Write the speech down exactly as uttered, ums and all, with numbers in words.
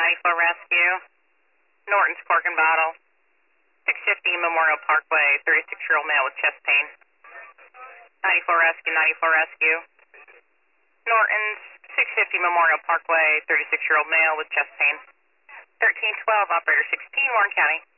ninety-four Rescue. Norton's Cork and Bottle. six fifty Memorial Parkway, thirty-six-year-old male with chest pain. ninety-four Rescue, ninety-four Rescue. Norton's six fifty Memorial Parkway, thirty-six-year-old male with chest pain. thirteen twelve, Operator sixteen, Warren County.